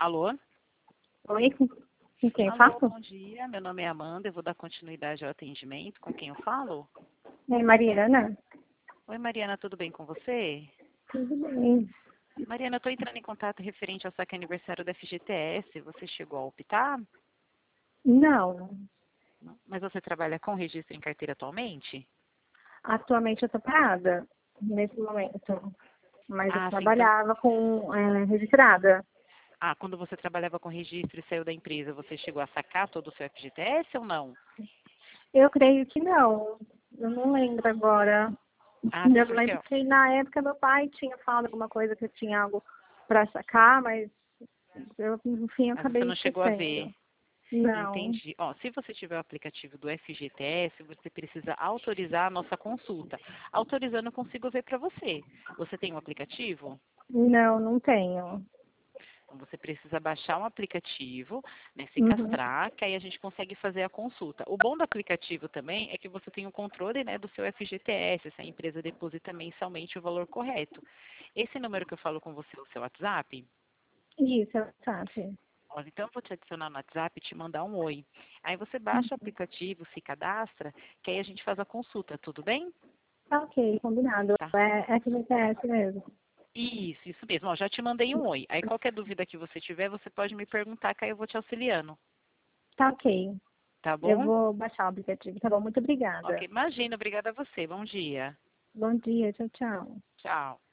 Alô? Oi, com quem eu Alô, falo? bom dia. Meu nome é Amanda. Eu vou dar continuidade ao atendimento. Com quem eu falo? É Mariana? Oi, Mariana, tudo bem com você? Tudo bem. Mariana, eu estou entrando em contato referente ao saque aniversário da FGTS. Você chegou a optar? Não. Não. Mas você trabalha com registro em carteira atualmente? Atualmente eu tô parada, nesse momento. Mas eu Ah, sim. Então, trabalhava com registrada. quando você trabalhava com registro e saiu da empresa, você chegou a sacar todo o seu FGTS ou não? Eu creio que não. Eu não lembro agora. Ah, sim, Eu porque, lembro ó, que na época meu pai tinha falado alguma coisa que eu tinha algo para sacar, mas eu, no fim, eu mas você acabei não chegou a ver. esquecendo. Não. Entendi. Ó, se você tiver o aplicativo do FGTS, você precisa autorizar a nossa consulta. Autorizando, eu consigo ver para você. Você tem um aplicativo? Não, não tenho. Então, você precisa baixar um aplicativo, né, se Uhum. cadastrar, que aí a gente consegue fazer a consulta. O bom do aplicativo também é que você tem o controle, né, do seu FGTS, se a empresa deposita mensalmente o valor correto. Esse número que eu falo com você é o seu WhatsApp? Isso, sabe. Olha, então eu vou te adicionar no WhatsApp e te mandar um oi. Aí você baixa o aplicativo, se cadastra, que aí a gente faz a consulta, tudo bem? Tá ok, combinado. Tá. É FGTS mesmo. Isso mesmo. Ó, já te mandei um oi. Aí qualquer dúvida que você tiver, você pode me perguntar, que aí eu vou te auxiliando. Tá ok. Tá Eu bom? vou baixar o aplicativo. Tá bom, muito Ok, obrigada. imagina. Obrigada a você. Bom dia. Bom dia, tchau, tchau. Tchau.